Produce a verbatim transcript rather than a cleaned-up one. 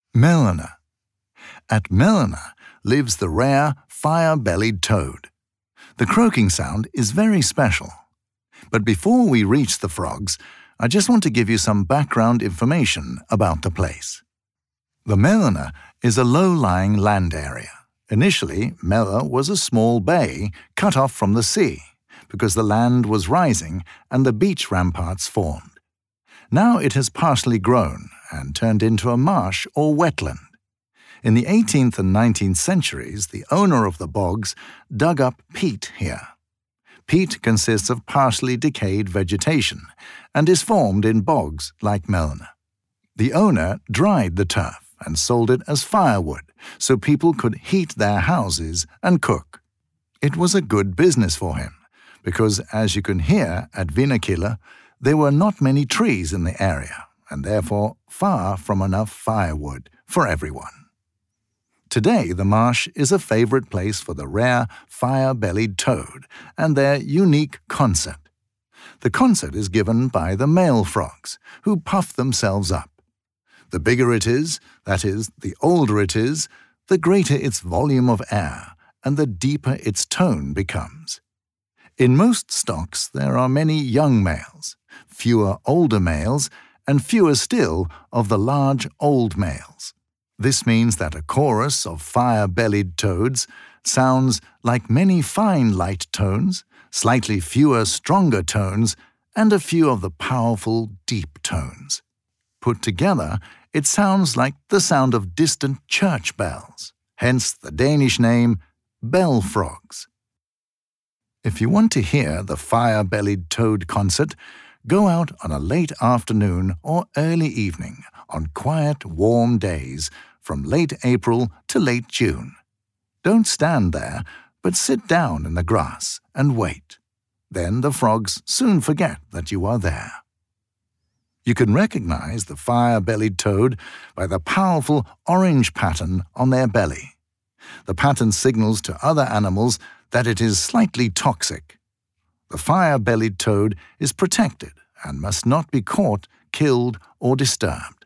Melena. At Melena lives the rare fire-bellied toad. The croaking sound is very special. But before we reach the frogs, I just want to give you some background information about the place. The Melena is a low-lying land area. Initially, Mela was a small bay cut off from the sea because the land was rising and the beach ramparts formed. Now it has partially grown and turned into a marsh or wetland. In the eighteenth and nineteenth centuries, the owner of the bogs dug up peat here. Peat consists of partially decayed vegetation and is formed in bogs like Melena. The owner dried the turf and sold it as firewood so people could heat their houses and cook. It was a good business for him because, as you can hear at Vinakilla, there were not many trees in the area and therefore far from enough firewood for everyone. Today, the marsh is a favorite place for the rare fire-bellied toad and their unique concert. The concert is given by the male frogs, who puff themselves up. The bigger it is, that is, the older it is, the greater its volume of air and the deeper its tone becomes. In most stocks, there are many young males, fewer older males, and fewer still of the large old males. This means that a chorus of fire-bellied toads sounds like many fine light tones, slightly fewer stronger tones, and a few of the powerful deep tones. Put together, it sounds like the sound of distant church bells, hence the Danish name bell frogs. If you want to hear the fire-bellied toad concert, go out on a late afternoon or early evening on quiet, warm days from late April to late June. Don't stand there, but sit down in the grass and wait. Then the frogs soon forget that you are there. You can recognize the fire-bellied toad by the powerful orange pattern on their belly. The pattern signals to other animals that it is slightly toxic. The fire-bellied toad is protected and must not be caught, killed, or disturbed.